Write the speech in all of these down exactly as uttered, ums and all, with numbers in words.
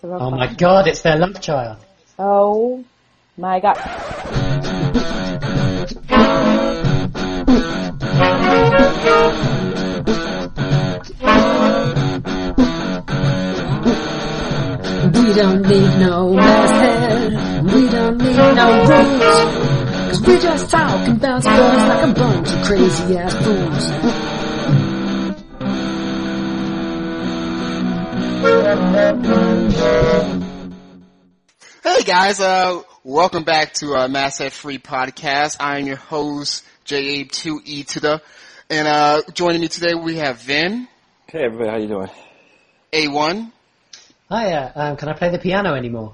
Oh my god, it's their love child. Oh my god. We don't need no masthead. We don't need no rules. Cause we're just talking about sports like a bunch of crazy ass fools. Hey guys, uh, welcome back to our Masthead Free Podcast. I am your host, J A two E to the, and uh, joining me today we have Vin. Hey everybody, how you doing? A one. Hiya, um, can I play the piano anymore?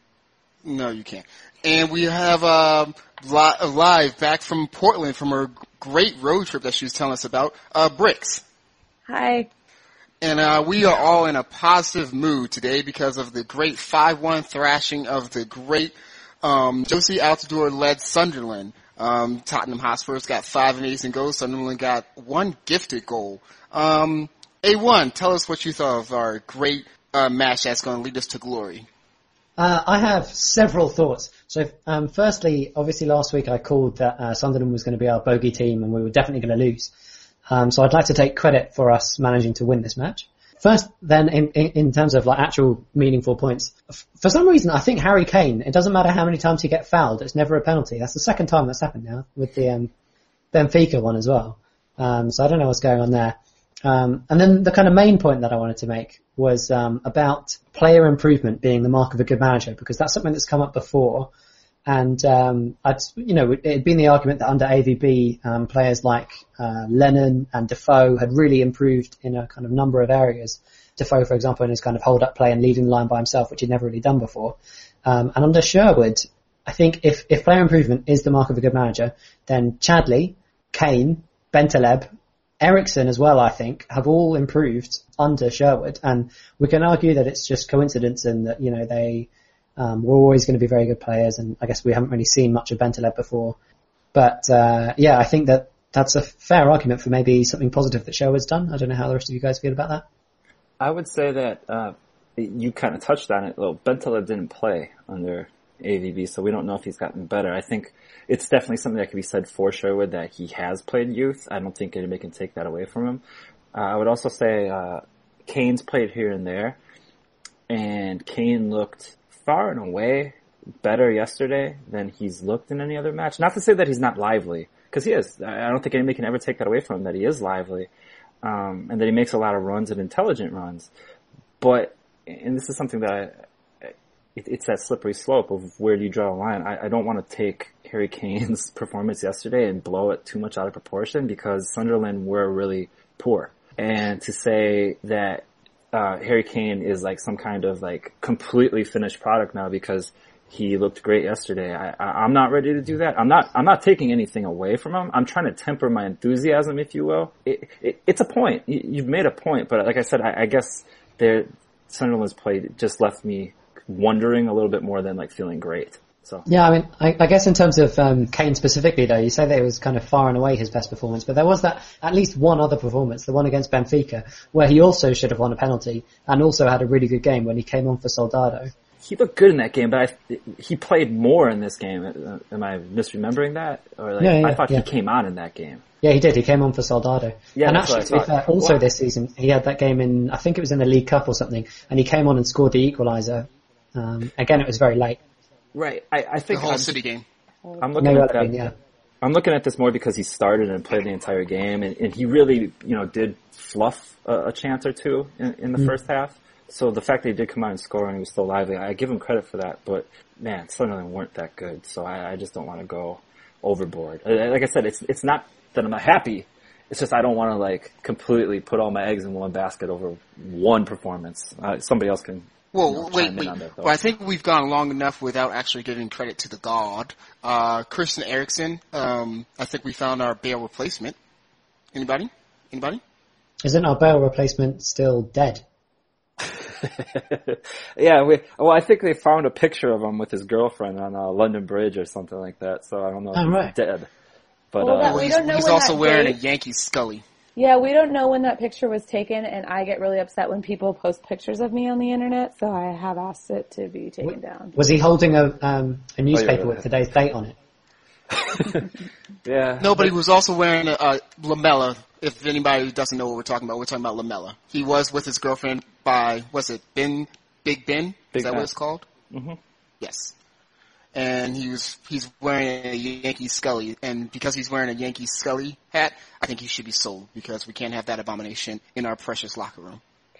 No, you can't. And we have uh, li- live back from Portland from her great road trip that she was telling us about, uh, Bricks. Hi. And uh, we are all in a positive mood today because of the great five one thrashing of the great um, Josie Altidore-led Sunderland. Um, Tottenham Hotspurs got five amazing goals. Sunderland got one gifted goal. Um, A one, tell us what you thought of our great uh, match that's going to lead us to glory. Uh, I have several thoughts. So, um, firstly, obviously last week I called that uh, Sunderland was going to be our bogey team and we were definitely going to lose. Um, so I'd like to take credit for us managing to win this match. First, then, in, in, in terms of like actual meaningful points, f- for some reason I think Harry Kane, it doesn't matter how many times he gets fouled, it's never a penalty. That's the second time that's happened now with the um, Benfica one as well. Um, so I don't know what's going on there. Um, and then the kind of main point that I wanted to make was um, about player improvement being the mark of a good manager, because that's something that's come up before. And um, I'd, you know, it had been the argument that under A V B, um, players like uh, Lennon and Defoe had really improved in a kind of number of areas. Defoe, for example, in his kind of hold-up play and leading the line by himself, which he'd never really done before. Um, and under Sherwood, I think if, if player improvement is the mark of a good manager, then Chadley, Kane, Bentaleb, Ericsson as well, I think, have all improved under Sherwood. And we can argue that it's just coincidence and that, you know, they um, were always going to be very good players. And I guess we haven't really seen much of Bentaleb before. But, uh, yeah, I think that that's a fair argument for maybe something positive that Sherwood's done. I don't know how the rest of you guys feel about that. I would say that uh, you kind of touched on it. Well, Bentaleb didn't play under A V B, so we don't know if he's gotten better. I think it's definitely something that can be said for Sherwood that he has played youth. I don't think anybody can take that away from him. Uh, I would also say uh, Kane's played here and there, and Kane looked far and away better yesterday than he's looked in any other match. Not to say that he's not lively, because he is. I don't think anybody can ever take that away from him, that he is lively, um, and that he makes a lot of runs and intelligent runs. But, and this is something that I, it, it's that slippery slope of where do you draw the line. I, I don't want to take Harry Kane's performance yesterday and blow it too much out of proportion, because Sunderland were really poor. And to say that uh, Harry Kane is like some kind of like completely finished product now because he looked great yesterday, I, I, I'm not ready to do that. I'm not. I'm not taking anything away from him. I'm trying to temper my enthusiasm, if you will. It, it, it's a point. You, you've made a point, but like I said, I, I guess there Sunderland's play just left me wondering a little bit more than like feeling great. So yeah, I mean, I, I guess in terms of um, Kane specifically, though, you say that it was kind of far and away his best performance, but there was that at least one other performance, the one against Benfica, where he also should have won a penalty and also had a really good game when he came on for Soldado. He looked good in that game, but I, he played more in this game. Am I misremembering that? Or like, yeah, yeah, I thought yeah. he came on in that game. Yeah, he did. He came on for Soldado. Yeah, and that's actually, what I to be fair, also What? this season, he had that game in, I think it was in the League Cup or something, and he came on and scored the equaliser. Um, again, it was very late. Right. I, I think The whole I'm, City game. I'm looking Maybe at that'd that. be, yeah. I'm looking at this more because he started and played the entire game, and, and he really, you know, did fluff a, a chance or two in, in the mm. first half. So the fact that he did come out and score and he was still lively, I give him credit for that. But man, Sunderland weren't that good, so I, I just don't want to go overboard. Like I said, it's it's not that I'm not happy. It's just I don't want to like completely put all my eggs in one basket over one performance. Uh, somebody else can. Well, you know, wait, chime in wait. on that, Well, I think we've gone long enough without actually giving credit to the god. Uh, Christian Eriksen, um, I think we found our Bale replacement. Anybody? Anybody? Isn't our Bale replacement still dead? yeah, we, well, I think they found a picture of him with his girlfriend on a London Bridge or something like that, so I don't know if Oh, he's right. dead. But Well, uh, that- we he's don't know he's when also that wearing date- a Yankee Scully. Yeah, we don't know when that picture was taken, and I get really upset when people post pictures of me on the internet, so I have asked it to be taken down. Was he holding a um, a newspaper Oh, yeah. with today's date on it? Yeah. No, but he was also wearing a, a Lamella. If anybody doesn't know what we're talking about, we're talking about Lamella. He was with his girlfriend by, what's it, Ben, Big Ben? Big Is that Ben. what it's called? Mm-hmm. Yes. And he was, he's wearing a Yankee Scully, and because he's wearing a Yankee Scully hat, I think he should be sold, because we can't have that abomination in our precious locker room.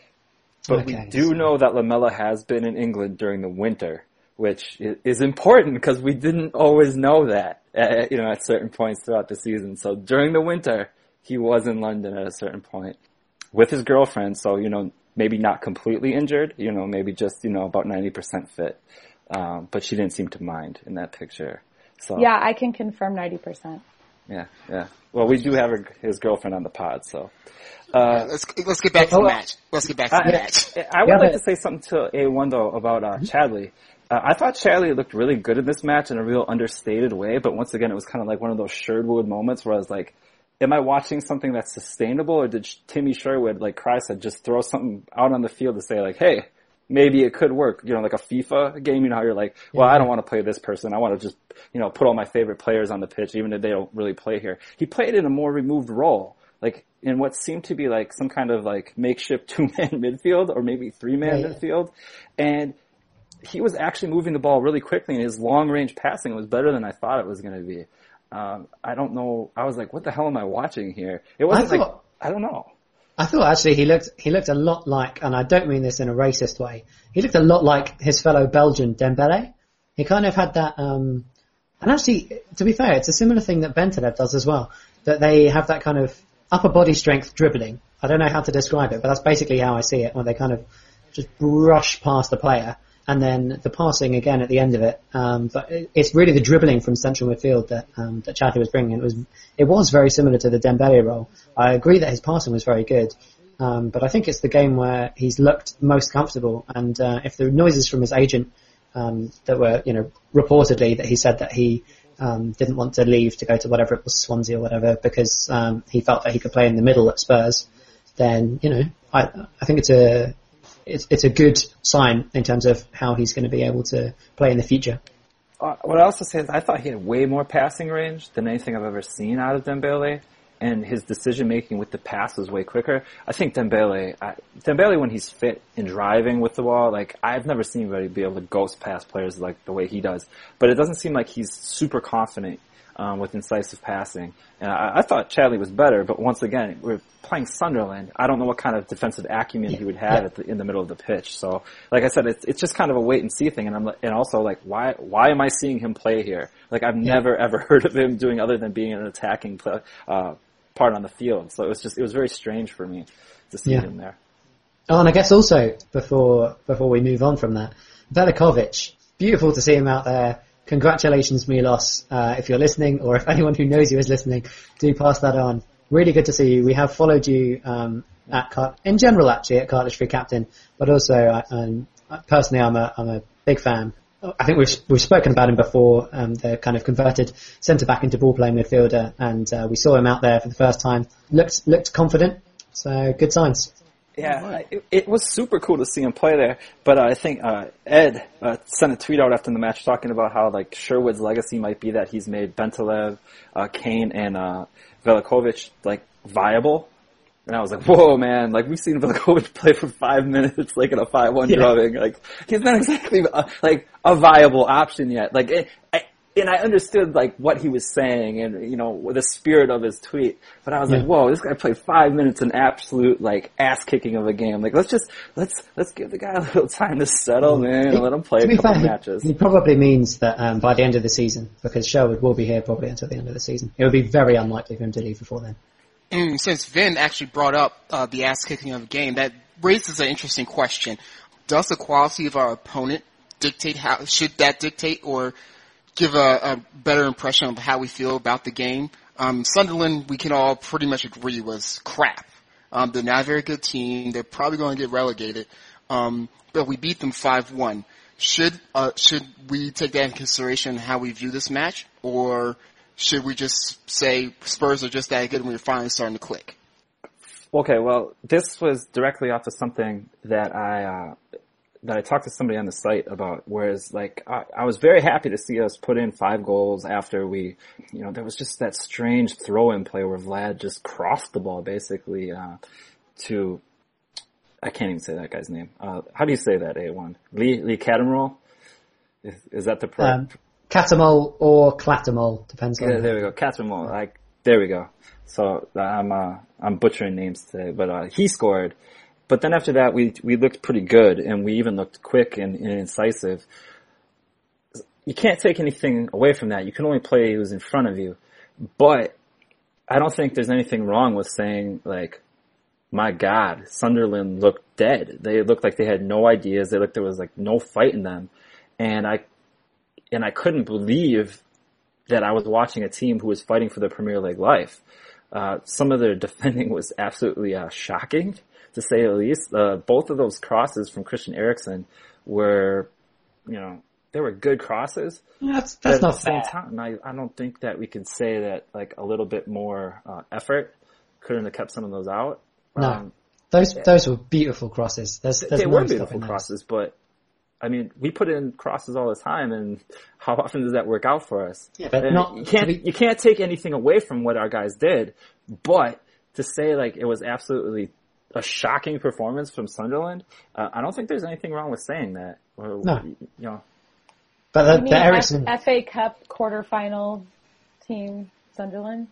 But Okay. we do know that Lamella has been in England during the winter, which i- is important because we didn't always know that, at, you know, at certain points throughout the season. So during the winter, he was in London at a certain point with his girlfriend. So, you know, maybe not completely injured, you know, maybe just, you know, about ninety percent fit. Um, but she didn't seem to mind in that picture. So Yeah, I can confirm ninety percent. yeah, yeah. Well, we do have her, his girlfriend on the pod, so. Uh, Let's let's get back to Oh, the uh, match. Let's get back to the I, match. I would Yeah, like but- to say something to A one though about uh, Chadley. Uh, I thought Chadley looked really good in this match in a real understated way, but once again, it was kind of like one of those Sherwood moments where I was like, am I watching something that's sustainable, or did Timmy Sherwood, like Chris said, just throw something out on the field to say like, hey, maybe it could work, you know, like a FIFA game, you know how you're like, well, I don't want to play this person. I want to just, you know, put all my favorite players on the pitch, even if they don't really play here. He played in a more removed role, like in what seemed to be like some kind of like makeshift two-man midfield or maybe three-man Yeah, yeah. midfield. And he was actually moving the ball really quickly, and his long-range passing was better than I thought it was going to be. Um, I don't know. I was like, what the hell am I watching here? It wasn't I like, thought- I don't know. I thought actually he looked he looked a lot like, and I don't mean this in a racist way, he looked a lot like his fellow Belgian Dembele. He kind of had that, um, and actually, to be fair, it's a similar thing that Bentaleb does as well, that they have that kind of upper body strength dribbling. I don't know how to describe it, but that's basically how I see it, when they kind of just rush past the player, and then the passing again at the end of it. Um, but it, it's really the dribbling from central midfield that um, that Chadley was bringing. It was it was very similar to the Dembele role. I agree that his passing was very good, um, but I think it's the game where he's looked most comfortable. And uh, if the noises from his agent um, that were, you know, reportedly that he said that he um, didn't want to leave to go to whatever it was, Swansea or whatever, because um, he felt that he could play in the middle at Spurs, then, you know, I I think it's a it's it's a good sign in terms of how he's going to be able to play in the future. Uh, what I also say is I thought he had way more passing range than anything I've ever seen out of Dembele, and his decision making with the pass was way quicker. I think Dembele, I, Dembele when he's fit and driving with the ball, like I've never seen anybody be able to ghost pass players like the way he does. But it doesn't seem like he's super confident um, with incisive passing. And I, I thought Chadley was better, but once again, we're playing Sunderland. I don't know what kind of defensive acumen Yeah, he would have yeah. at the, in the middle of the pitch. So, like I said, it's it's just kind of a wait and see thing. And I'm like- and also like, why why am I seeing him play here? Like I've Yeah. never ever heard of him doing other than being an attacking play, uh, part on the field. So it was just it was very strange for me to see Yeah. him there. Oh, and I guess also before before we move on from that, Velikovic, beautiful to see him out there. Congratulations, Milos, uh, if you're listening, or if anyone who knows you is listening, do pass that on. Really good to see you. We have followed you um, at Car- in general, actually, at Cartilage Free Captain, but also uh, um, personally, I'm a I'm a big fan. I think we've we've spoken about him before. Um, the kind of converted centre back into ball playing midfielder, and uh, we saw him out there for the first time. Looked looked confident, so good signs. Yeah, it, it was super cool to see him play there. But uh, I think uh, Ed uh, sent a tweet out after the match talking about how like Sherwood's legacy might be that he's made Bentaleb, uh, Kane, and uh, Velikovic like viable. And I was like, whoa, man! Like we've seen Velikovic play for five minutes, like in a five-one Yeah. drubbing. Like he's not exactly a, like a viable option yet. Like, it, I, and I understood like what he was saying, and you know the spirit of his tweet. But I was Yeah. like, whoa, this guy played five minutes in absolute like ass kicking of a game. Like let's just let's let's give the guy a little time to settle, man, and let him play To a be couple fair, he- matches. He probably means that um, by the end of the season, because Sherwood will be here probably until the end of the season. It would be very unlikely for him to leave before then. Mm, since Vin actually brought up uh, the ass kicking of the game, that raises an interesting question. Does the quality of our opponent dictate how, should that dictate or give a, a better impression of how we feel about the game? Um, Sunderland, we can all pretty much agree, was crap. Um, they're not a very good team. They're probably going to get relegated. Um, but we beat them five one. Should, uh, should we take that into consideration in how we view this match, or should we just say Spurs are just that good and we're finally starting to click? Okay, well, this was directly off of something that I uh, that I talked to somebody on the site about. Whereas, like, I, I was very happy to see us put in five goals after we, you know, there was just that strange throw-in play where Vlad just crossed the ball basically uh, to. I can't even say that guy's name. Uh, how do you say that? A one Lee Lee Cattermole? Is, is that the pro? Um, Catamol or Clatamol, depends on. Yeah, there we go. Cattermole. Like, there we go. So I'm uh, I'm butchering names today, but uh, he scored. But then after that, we we looked pretty good, and we even looked quick and, and incisive. You can't take anything away from that. You can only play who's in front of you. But I don't think there's anything wrong with saying, like, my God, Sunderland looked dead. They looked like they had no ideas. They looked there was like no fight in them, and I and I couldn't believe that I was watching a team who was fighting for their Premier League life. Uh, some of their defending was absolutely uh, shocking, to say the least. Uh, both of those crosses from Christian Eriksen were, you know, they were good crosses. That's that's but not at the same fair. time, I, I don't think that we can say that like a little bit more uh, effort couldn't have kept some of those out. No, Um, those those were beautiful crosses. There's, there's they no were stopping beautiful those. crosses, but I mean, we put in crosses all the time, and how often does that work out for us? Yeah, but And not you can't to be- you can't take anything away from what our guys did, but to say like it was absolutely a shocking performance from Sunderland, uh, I don't think there's anything wrong with saying that. Or, No. you know, But You the, mean the F- Ericsson, F A Cup quarterfinal team Sunderland?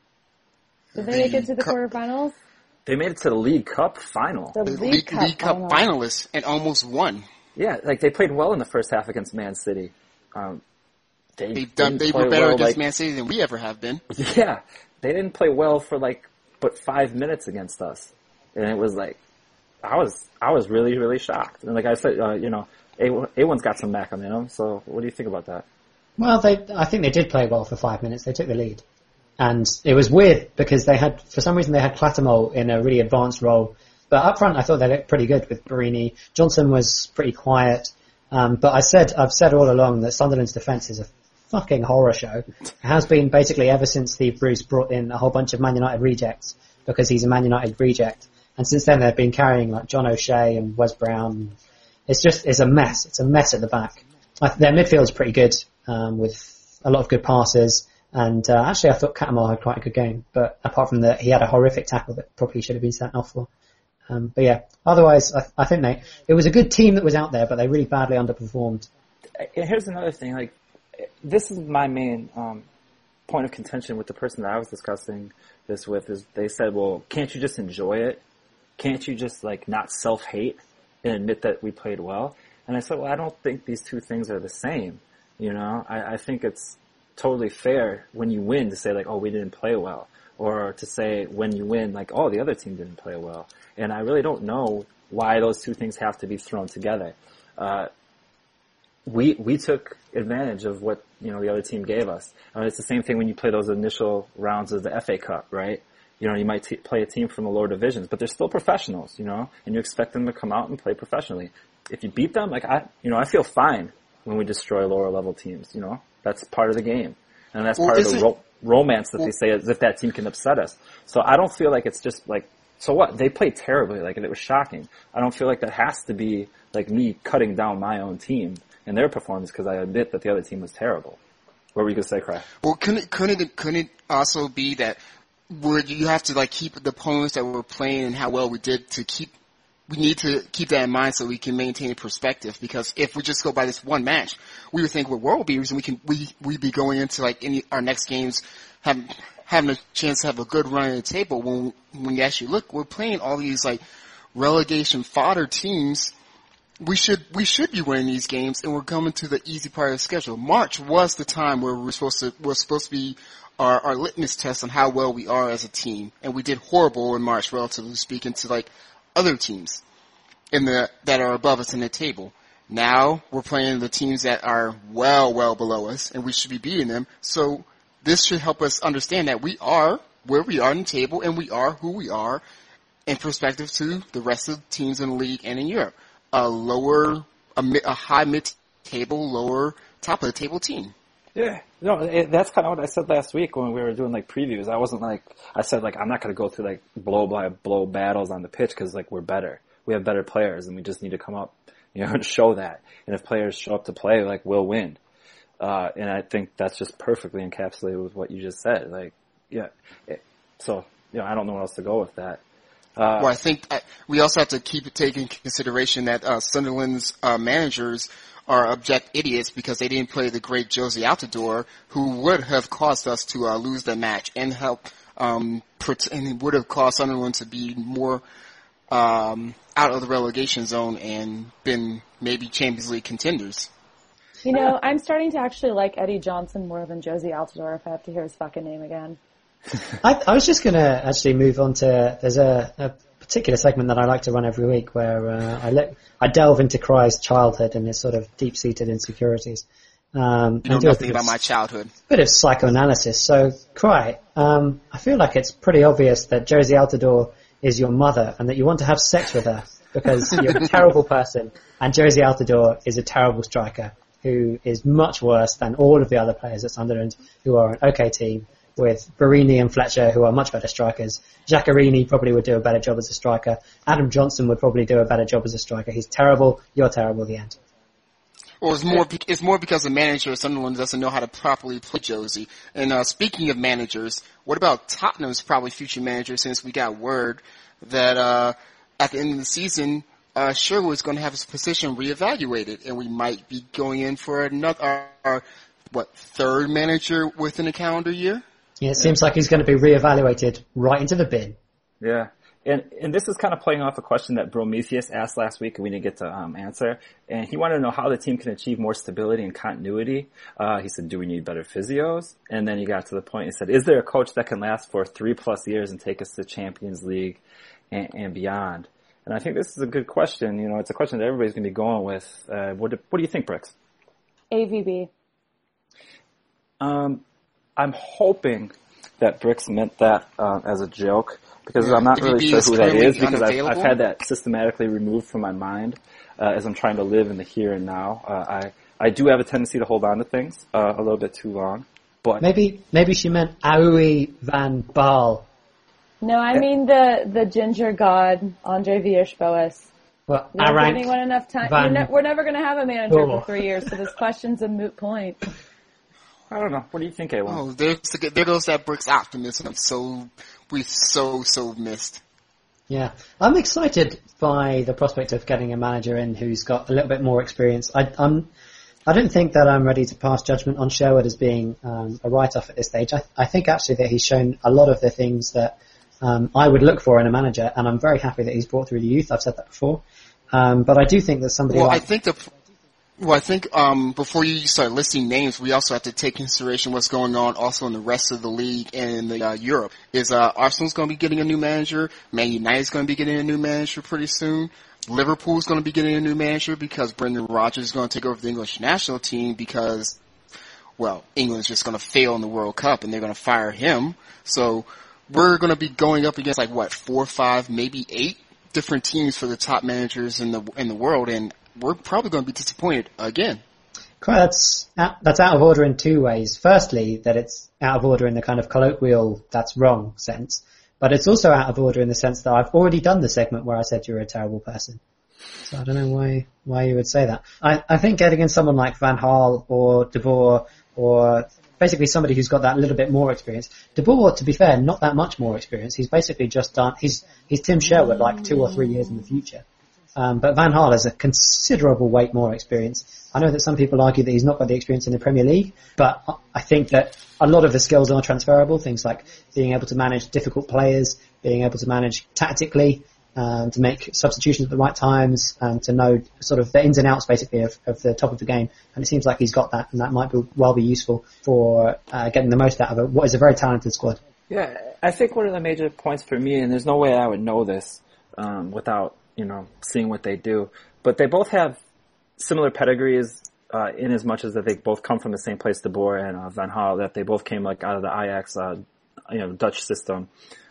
Did they make it to the Cup- quarterfinals? they made it to the League Cup final. The The League, League, Cup, League Cup final. finalists and almost won. Yeah, like they played well in the first half against Man City. Um, they They've done. didn't They play were better well, against like, Man City than we ever have been. Yeah, they didn't play well for like but five minutes against us, and it was like I was I was really really shocked. And like I said, uh, you know, A one's got some Mac on him. So what do you think about that? well, they I think they did play well for five minutes. They took the lead, and it was weird because they had for some reason they had Clatamol in a really advanced role. But up front, I thought they looked pretty good with Barini. Johnson was pretty quiet. Um, but I said, I've said all along that Sunderland's defence is a fucking horror show. It has been basically ever since Steve Bruce brought in a whole bunch of Man United rejects because he's a Man United reject. And since then they've been carrying like John O'Shea and Wes Brown. It's just, it's a mess. It's a mess at the back. I, their midfield's pretty good, um, with a lot of good passes. And, uh, actually I thought Catamol had quite a good game. But apart from that, he had a horrific tackle that probably should have been sent off for. Um, but yeah, otherwise, I, I think they, it was a good team that was out there, but they really badly underperformed. And here's another thing. Like, this is my main um, point of contention with the person that I was discussing this with. Is they said, "Well, can't you just enjoy it? Can't you just like not self-hate and admit that we played well?" And I said, "Well, I don't think these two things are the same. You know, I, I think it's totally fair when you win to say like, oh, we didn't play well." Or to say when you win, like, oh, the other team didn't play well. And I really don't know why those two things have to be thrown together. Uh, we we took advantage of what, you know, the other team gave us. I mean, it's the same thing when you play those initial rounds of the F A Cup, right? You know, you might t- play a team from the lower divisions, but they're still professionals, you know, and you expect them to come out and play professionally. If you beat them, like, I, you know, I feel fine when we destroy lower level teams, you know, that's part of the game. And that's Well, part of the isn't- ro- romance that they say as if that team can upset us. So I don't feel like it's just like, so what? They played terribly, like, and it was shocking. I don't feel like that has to be, like, me cutting down my own team and their performance because I admit that the other team was terrible. What were you going to say, Craig? Well, couldn't couldn't it, couldn't it also be that would you have to like keep the opponents that we're playing and how well we did to keep? We need to keep that in mind so we can maintain a perspective. Because if we just go by this one match, we would think we're world beaters and we can we we'd be going into like any our next games having having a chance to have a good run at the table. When when you actually look, we're playing all these like relegation fodder teams. We should we should be winning these games, and we're coming to the easy part of the schedule. March was the time where we're supposed to we're supposed to be our, our litmus test on how well we are as a team, and we did horrible in March, relatively speaking, to like other teams in the that are above us in the table. Now we're playing the teams that are well well below us, and we should be beating them. So this should help us understand that we are where we are in the table, and we are who we are in perspective to the rest of the teams in the league and in Europe. A lower, a, mid, a high mid-table, lower top of the table team. Yeah, no, it, that's kind of what I said last week when we were doing like previews. I wasn't like, I said like, I'm not going to go through like blow by blow battles on the pitch because like we're better. We have better players and we just need to come up, you know, to show that. And if players show up to play, like we'll win. Uh, and I think that's just perfectly encapsulated with what you just said. Like, yeah. It, so, you know, I don't know what else to go with that. Uh, well, I think uh, we also have to keep it taking consideration that uh, Sunderland's uh, managers are abject idiots because they didn't play the great Josie Altidore, who would have caused us to uh, lose the match and help, um, and would have caused Sunderland to be more um, out of the relegation zone and been maybe Champions League contenders. You know, I'm starting to actually like Eddie Johnson more than Josie Altidore if I have to hear his fucking name again. I, I was just going to actually move on to, there's a, a particular segment that I like to run every week where uh, I let, I delve into Cry's childhood and his sort of deep-seated insecurities. Um, you know nothing about my childhood. A bit of psychoanalysis. So, Cry, um, I feel like it's pretty obvious that Josie Altidore is your mother and that you want to have sex with her because you're a terrible person and Josie Altidore is a terrible striker who is much worse than all of the other players at Sunderland who are an okay team, with Barini and Fletcher, who are much better strikers. Giaccherini probably would do a better job as a striker. Adam Johnson would probably do a better job as a striker. He's terrible. You're terrible. The end. Well, it's more, it's more because the manager of Sunderland doesn't know how to properly play Josie. And uh, speaking of managers, what about Tottenham's probably future manager, since we got word that uh, at the end of the season, uh, Sherwood's going to have his position reevaluated, and we might be going in for another, our, our, what, third manager within a calendar year? Yeah, it seems like he's going to be reevaluated right into the bin. Yeah. And and this is kind of playing off a question that Prometheus asked last week and we didn't get to um, answer. And he wanted to know how the team can achieve more stability and continuity. Uh, he said, do we need better physios? And then he got to the point and said, is there a coach that can last for three plus years and take us to Champions League and, and beyond? And I think this is a good question. You know, it's a question that everybody's going to be going with. Uh, what, do, what do you think, Brooks? A V B. Um, I'm hoping that Bricks meant that uh, as a joke because yeah, I'm not really sure who that is because I've, I've had that systematically removed from my mind uh, as I'm trying to live in the here and now. Uh, I I do have a tendency to hold on to things uh, a little bit too long, but maybe maybe she meant Aui van Baal. No, I mean the the ginger god Andre Villas-Boas. Well, We're not giving anyone enough time. Van... Ne- we're never going to have a manager oh. for three years, so this question's a moot point. I don't know. What do you think, Alan? Oh, there's, there goes that Brooks optimism. So we've so so missed. Yeah, I'm excited by the prospect of getting a manager in who's got a little bit more experience. I, I'm, I don't think that I'm ready to pass judgment on Sherwood as being um, a write-off at this stage. I, I think actually that he's shown a lot of the things that um, I would look for in a manager, and I'm very happy that he's brought through the youth. I've said that before, um, but I do think that somebody. Well, like I think the. Well, I think um, before you start listing names, we also have to take consideration what's going on also in the rest of the league and in the, uh, Europe. Is uh, Arsenal's going to be getting a new manager? Man United's going to be getting a new manager pretty soon. Liverpool's going to be getting a new manager because Brendan Rodgers is going to take over the English national team because, well, England's just going to fail in the World Cup and they're going to fire him. So we're going to be going up against like what four, five, maybe eight different teams for the top managers in the in the world, and we're probably going to be disappointed again. That's out, that's out of order in two ways. Firstly, that it's out of order in the kind of colloquial "that's wrong" sense, but it's also out of order in the sense that I've already done the segment where I said you're a terrible person. So I don't know why why you would say that. I, I think getting in someone like Van Gaal or De Boer or basically somebody who's got that little bit more experience. De Boer, to be fair, not that much more experience. He's basically just done. He's he's Tim Sherwood like two or three years in the future. Um, but Van Gaal has a considerable weight more experience. I know that some people argue that he's not got the experience in the Premier League, but I think that a lot of the skills are transferable. Things like being able to manage difficult players, being able to manage tactically, um, to make substitutions at the right times, and to know sort of the ins and outs basically of, of the top of the game. And it seems like he's got that, and that might be, well be useful for uh, getting the most out of it, what is a very talented squad. Yeah, I think one of the major points for me, and there's no way I would know this um, without you know, seeing what they do. But they both have similar pedigrees, uh, in as much as that they both come from the same place, De Boer and uh, Van Gaal, that they both came like out of the Ajax, uh, you know, Dutch system.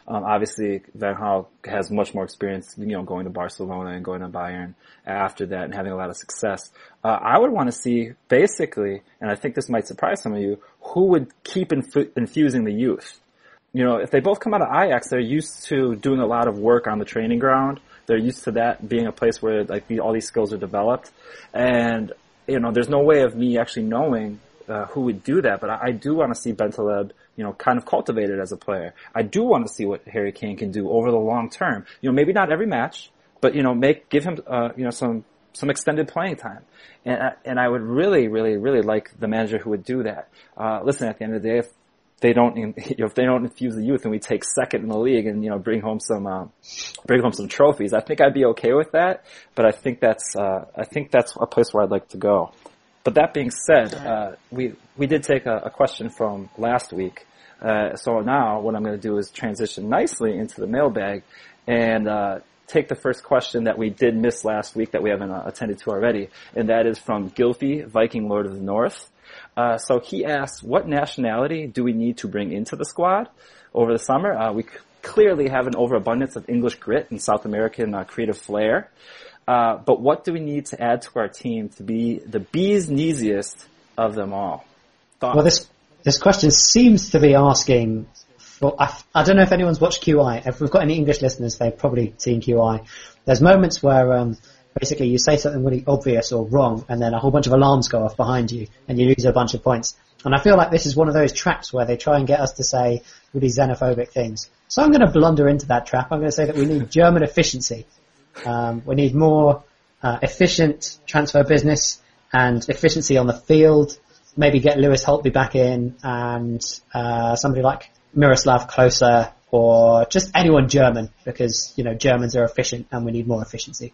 Um, obviously, Van Gaal has much more experience, you know, going to Barcelona and going to Bayern after that and having a lot of success. Uh, I would want to see, basically, and I think this might surprise some of you, who would keep inf- infusing the youth. You know, if they both come out of Ajax, they're used to doing a lot of work on the training ground. They're used to that being a place where like the, all these skills are developed. And, you know, there's no way of me actually knowing uh, who would do that, but I, I do want to see Bentaleb, you know, kind of cultivated as a player. I do want to see what Harry Kane can do over the long term. You know, maybe not every match, but, you know, make, give him, uh, you know, some, some extended playing time. And, I- and I would really, really, really like the manager who would do that. Uh, listen, at the end of the day, if they don't, you know, if they don't infuse the youth and we take second in the league and, you know, bring home some, uh, bring home some trophies, I think I'd be okay with that. But I think that's, uh, I think that's a place where I'd like to go. But that being said, uh, we, we did take a, a question from last week. Uh, so now what I'm going to do is transition nicely into the mailbag and, uh, take the first question that we did miss last week that we haven't uh, attended to already. And that is from Gylfi, Viking Lord of the North. Uh, so he asks, what nationality do we need to bring into the squad over the summer? Uh, we c- clearly have an overabundance of English grit and South American uh, creative flair. Uh, but what do we need to add to our team to be the bee's kneesiest of them all? Thoughts? Well, this this question seems to be asking for, I, I don't know if anyone's watched Q I. If we've got any English listeners, they've probably seen Q I. There's moments where um, basically you say something really obvious or wrong, and then a whole bunch of alarms go off behind you, and you lose a bunch of points. And I feel like this is one of those traps where they try and get us to say really xenophobic things. So I'm going to blunder into that trap. I'm going to say that we need German efficiency. Um, we need more uh, efficient transfer business and efficiency on the field. Maybe get Lewis Holtby back in and uh, somebody like Miroslav Klose or just anyone German, because, you know, Germans are efficient and we need more efficiency.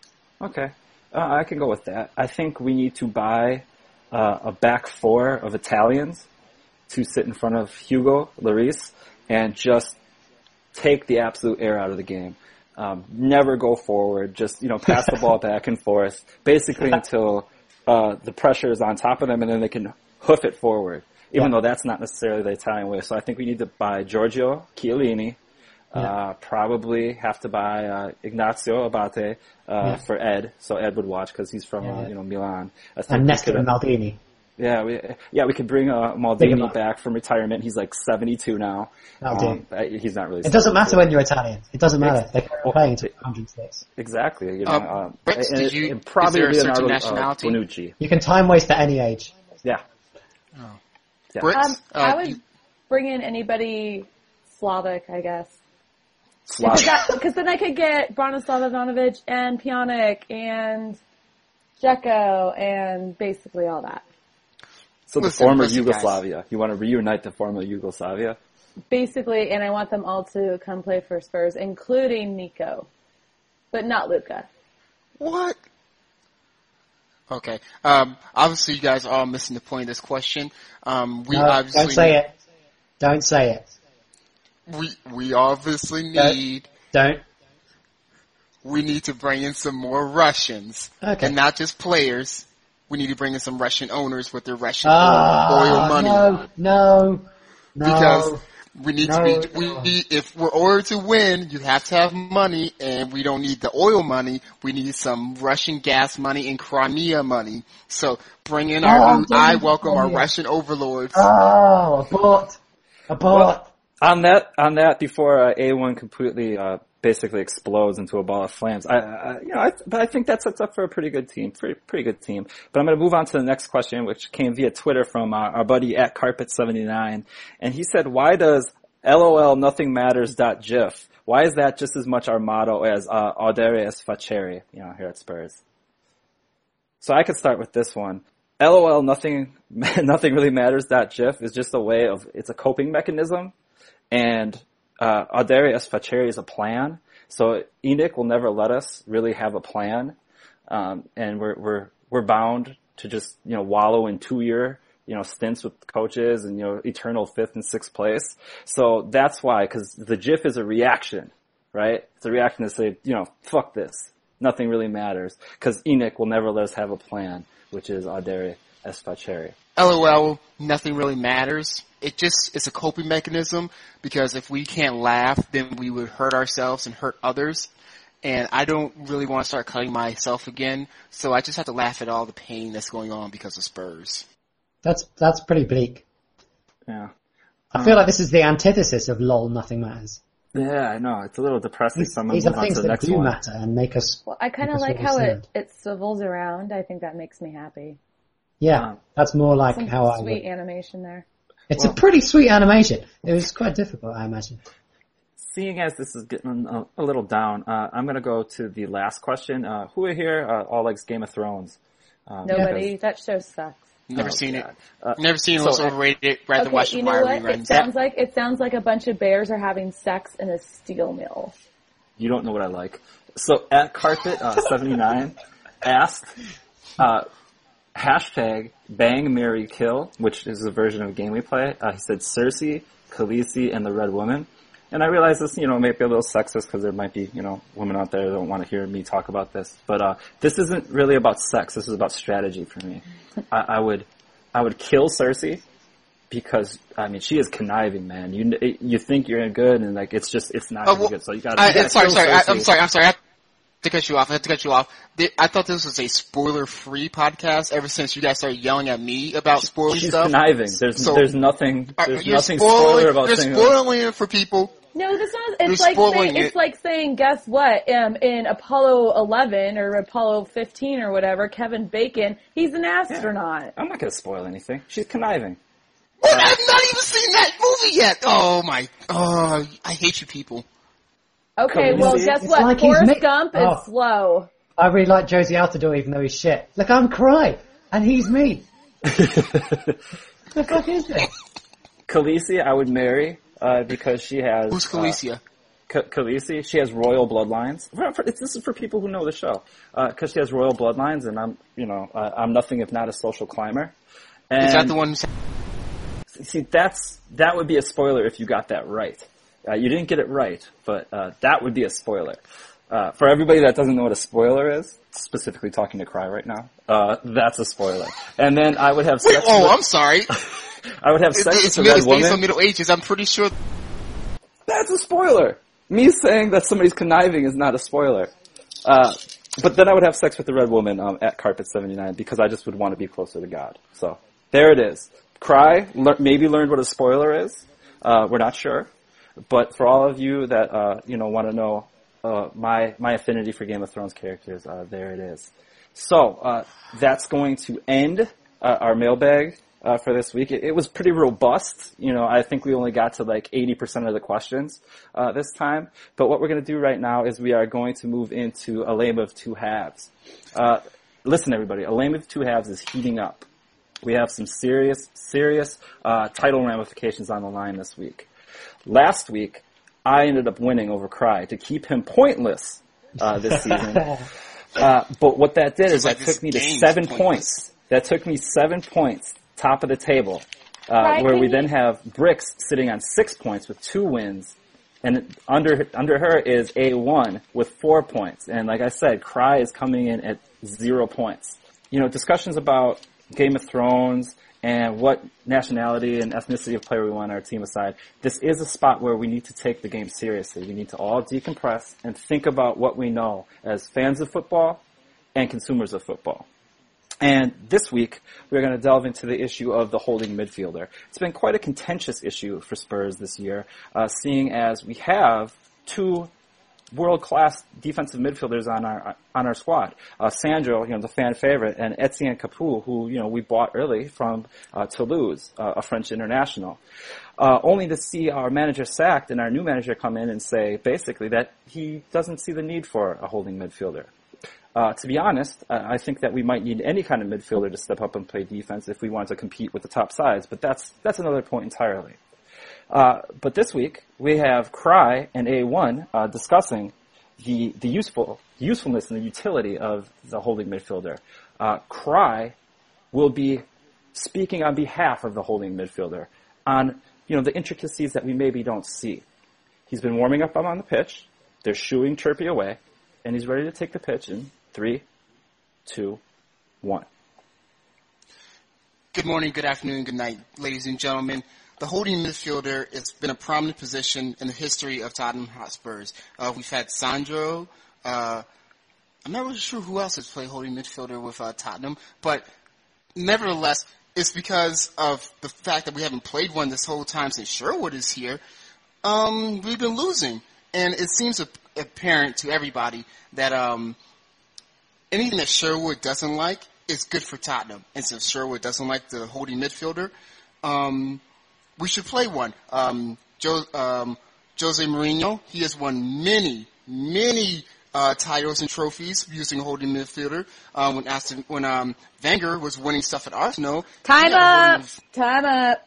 Okay. Uh, I can go with that. I think we need to buy uh, a back four of Italians to sit in front of Hugo Lloris and just take the absolute air out of the game. Um, never go forward. Just, you know, pass the ball back and forth, basically until uh, the pressure is on top of them, and then they can hoof it forward, even yeah. though that's not necessarily the Italian way. So I think we need to buy Giorgio Chiellini. Yeah. Uh, probably have to buy uh, Ignazio Abate uh, yeah. for Ed, so Ed would watch because he's from yeah. uh, you know Milan. I think and Nestor could, uh, Maldini. Yeah, we yeah we could bring uh, Maldini back from retirement. He's like seventy-two now. Um, he's not really. It doesn't matter when you're Italian. It doesn't matter. They're playing until one hundred six. Exactly. You know, um, uh, Brett, and, did you, and probably is there a certain Leonardo, nationality? Uh, Bonucci. You can time waste at any age. Yeah. Oh. yeah. Brett, Um, uh, I would you- bring in anybody Slavic, I guess. Slavic. Because then I could get Branislav Ivanovic and Pjanic and Dzeko and basically all that. So the Listen, former listen, Yugoslavia. guys. You want to reunite the former Yugoslavia? Basically, and I want them all to come play for Spurs, including Nico. But not Luka. What? Okay. Um, obviously, you guys are all missing the point of this question. Um, we No, obviously don't say it. Don't say it. We we obviously need Don't. we need to bring in some more Russians, Okay. and not just players. We need to bring in some Russian owners with their Russian Ah, oil money. no, no, no. Because we need No, to be, we no. need, if we're ordered to win, you have to have money, and we don't need the oil money. We need some Russian gas money and Crimea money. So bring in our, Oh, new, I don't welcome our Crimea. Russian overlords. Oh, abort. Abort. Well, on that, on that, before uh, A one completely, uh, basically explodes into a ball of flames, I, I you know, I, but I think that sets up for a pretty good team, pretty, pretty good team. But I'm going to move on to the next question, which came via Twitter from uh, our buddy at Carpet seventy-nine, and he said, "Why does LOL nothing matters dot gif? Why is that just as much our motto as uh, Audere es facere, you know, here at Spurs?" So I could start with this one. LOL nothing nothing really matters dot gif is just a way of, it's a coping mechanism. And uh, Audere es facere is a plan. So Enoch will never let us really have a plan. Um, and we're, we're, we're bound to just, you know, wallow in two year, you know, stints with coaches and, you know, eternal fifth and sixth place. So that's why, cause the GIF is a reaction, right? It's a reaction to say, you know, fuck this. Nothing really matters. Cause Enoch will never let us have a plan, which is Audere Esfacheri. LOL, nothing really matters. It just is a coping mechanism because if we can't laugh, then we would hurt ourselves and hurt others. And I don't really want to start cutting myself again, so I just have to laugh at all the pain that's going on because of Spurs. That's that's pretty bleak. Yeah. I feel like this is the antithesis of lol, nothing matters. Yeah, I know. It's a little depressing. These, Someone these move are on things to the that next do one. matter and make us... Well, I kind make of us like really how sad. it, it swivels around. I think that makes me happy. Yeah, Uh, that's more like Some how I sweet would... animation there. It's Well- a pretty sweet animation. It was quite difficult, I imagine. Seeing as this is getting a, a little down, uh, I'm going to go to the last question. Uh, who here uh, all likes Game of Thrones? Um, Nobody. because- That show sucks. Never Oh, seen God. it. Uh, Never seen it. so, It's overrated. Rather Okay, watch you the know Wire what? It reruns. sounds like it sounds like a bunch of bears are having sex in a steel mill. You don't know what I like. So at Carpet uh, seventy-nine asked uh, hashtag Bang Marry Kill, which is a version of a game we play. Uh, he said Cersei, Khaleesi, and the Red Woman. And I realize this, you know, may be a little sexist because there might be, you know, women out there that don't want to hear me talk about this. But uh, this isn't really about sex. This is about strategy for me. I, I would, I would kill Cersei because I mean she is conniving, man. You you think you're good, and like it's just it's not Oh, gonna well, be good. So you gotta. I, you gotta sorry, kill sorry. I, Cersei. I'm sorry. I'm sorry. I have to cut you off. I have to cut you off. The- I thought this was a spoiler-free podcast. Ever since you guys started yelling at me about spoiling She's stuff, conniving. There's So- there's nothing. Are- There's you're nothing spoiling. spoiler about You're saying. spoiling it for people. No, this one. You're It's like spoiling saying, it. it's like saying, guess what? Um, in Apollo eleven or Apollo fifteen or whatever, Kevin Bacon, he's an astronaut. I'm not gonna spoil anything. She's conniving. What? I've not even seen that movie yet. Oh my! Oh, I hate you people. Okay, Come well, on. guess It's what? like he's Forrest mi- Gump is Oh. slow. I really like Josie Altidore even though he's shit. Look, I'm Cry, and he's me. What the fuck is this? Khaleesi, I would marry uh, because she has. Who's Khaleesi? Uh, K- Khaleesi, she has royal bloodlines. For- for- it's- This is for people who know the show, because she has royal bloodlines, and I'm, you know, uh, I'm nothing if not a social climber. And Is that the one? Who said, see, that's that would be a spoiler if you got that right. Uh, you didn't get it right, but uh, that would be a spoiler. Uh, for everybody that doesn't know what a spoiler is, specifically talking to Cry right now, uh, that's a spoiler. And then I would have Wait, sex oh, with, I'm sorry. I would have It- sex it's with the middle, Red it's based on Woman. Middle Ages. I'm pretty sure. That's a spoiler. Me saying that somebody's conniving is not a spoiler. Uh, but then I would have sex with the Red Woman um, at Carpet seventy-nine because I just would want to be closer to God. So there it is. Cry le- maybe learned what a spoiler is. Uh, we're not sure. But for all of you that uh, you know want to know uh, my my affinity for Game of Thrones characters, uh, there it is. So uh, that's going to end uh, our mailbag uh, for this week. It, it was pretty robust. You know, I think we only got to like eighty percent of the questions uh, this time. But what we're going to do right now is we are going to move into a lame of two halves. Uh, listen, everybody, a lame of two halves is heating up. We have some serious, serious uh, title ramifications on the line this week. Last week, I ended up winning over Cry to keep him pointless uh, this season. Uh, but what that did is like that this took me to game's seven pointless. points. That took me seven points, top of the table, uh, Right, where can we you- then have Bricks sitting on six points with two wins. And under under her is A one with four points. And like I said, Cry is coming in at zero points. You know, discussions about Game of Thrones and what nationality and ethnicity of player we want on our team aside, this is a spot where we need to take the game seriously. We need to all decompress and think about what we know as fans of football and consumers of football. And this week, we're going to delve into the issue of the holding midfielder. It's been quite a contentious issue for Spurs this year, uh, seeing as we have two world-class defensive midfielders on our on our squad. Uh, Sandro, you know, the fan favorite, and Etienne Capoue, who you know we bought early from uh, Toulouse, uh, a French international. Uh, only to see our manager sacked and our new manager come in and say basically that he doesn't see the need for a holding midfielder. Uh, to be honest, I I think that we might need any kind of midfielder to step up and play defense if we want to compete with the top sides, but that's that's another point entirely. Uh, but this week, we have Cry and A one uh, discussing the the useful usefulness and the utility of the holding midfielder. Uh, Cry will be speaking on behalf of the holding midfielder on you know the intricacies that we maybe don't see. He's been warming up on the pitch. They're shooing Chirpy away, and he's ready to take the pitch in three, two, one. Good morning, good afternoon, good night, ladies and gentlemen. The holding midfielder has been a prominent position in the history of Tottenham Hotspurs. Uh, we've had Sandro. Uh, I'm not really sure who else has played holding midfielder with uh, Tottenham, but nevertheless, it's because of the fact that we haven't played one this whole time since Sherwood is here. Um, we've been losing, and it seems apparent to everybody that um, anything that Sherwood doesn't like is good for Tottenham. And since Sherwood doesn't like the holding midfielder, um, we should play one. Um, jo- um, Jose Mourinho, he has won many, many uh, titles and trophies using a holding midfielder. Um, when Aston, when um, Wenger was winning stuff at Arsenal. Time up. Of- Time up.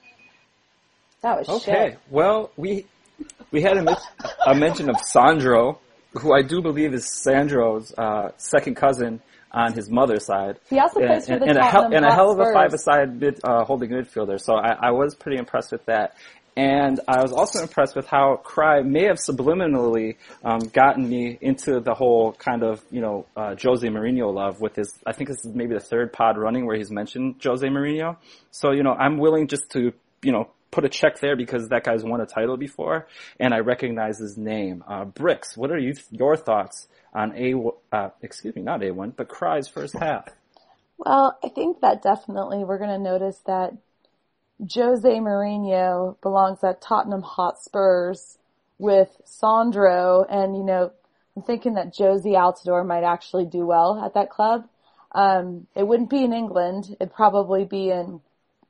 That was okay. Shit. Well, we we had a, a mention of Sandro, who I do believe is Sandro's uh, second cousin on his mother's side. He also plays and, for the and, and, a hell, and a hell of a Spurs. five-a-side mid, uh, holding midfielder. So I, I was pretty impressed with that. And I was also impressed with how Cry may have subliminally um, gotten me into the whole kind of, you know, uh, Jose Mourinho love with his, I think this is maybe the third pod running where he's mentioned Jose Mourinho. So, you know, I'm willing just to, you know, put a check there because that guy's won a title before, and I recognize his name. Uh, Bricks, what are you, your thoughts on A, uh, excuse me, not A one, but Cry's first half? Well, I think that definitely we're going to notice that Jose Mourinho belongs at Tottenham Hotspurs with Sandro, and, you know, I'm thinking that Josie Altidore might actually do well at that club. Um, it wouldn't be in England. It'd probably be in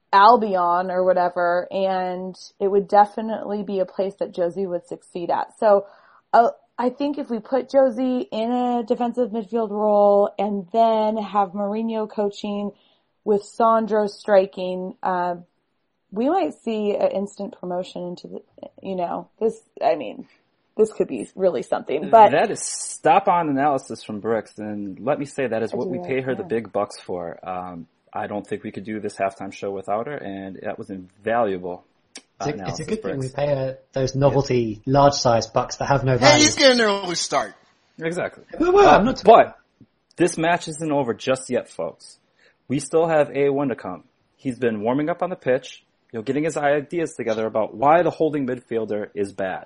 Albion or whatever, and it would definitely be a place that Josie would succeed at. So, uh, I think if we put Josie in a defensive midfield role and then have Mourinho coaching with Sandro striking, uh, we might see an instant promotion into the, you know, this, I mean, this could be really something, but. That is stop on analysis from Bricks, and let me say that is what we pay her the big bucks for. Um, I don't think we could do this halftime show without her, and that was invaluable. It's a, it's a good thing we pay her those novelty, yeah. large-sized bucks that have no value. Hey, he's getting an early start. Exactly. Well, well, uh, I'm not but this match isn't over just yet, folks. We still have A one to come. He's been warming up on the pitch, you know, getting his ideas together about why the holding midfielder is bad.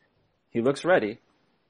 He looks ready.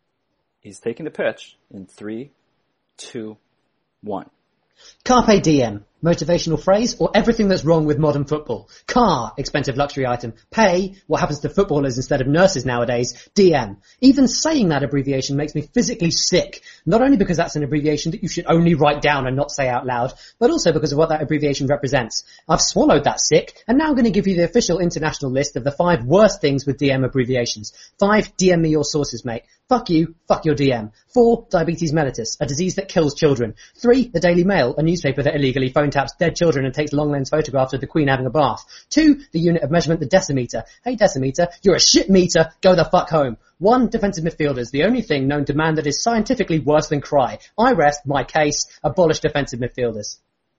He's taking the pitch in three, two, one. Carpe diem, motivational phrase, or everything that's wrong with modern football. Car, expensive luxury item. Pay, what happens to footballers instead of nurses nowadays. D M. Even saying that abbreviation makes me physically sick. Not only because that's an abbreviation that you should only write down and not say out loud, but also because of what that abbreviation represents. I've swallowed that sick, and now I'm going to give you the official international list of the five worst things with D M abbreviations. Five, D M me your sources, mate. Fuck you, fuck your D M. Four, diabetes mellitus, a disease that kills children. Three, the Daily Mail, a newspaper that illegally phone taps dead children and takes long lens photographs of the Queen having a bath. Two, the unit of measurement, the decimeter. Hey decimeter, you're a shit meter, go the fuck home. One, defensive midfielders, the only thing known to man that is scientifically worse than cry. I rest my case, abolish defensive midfielders.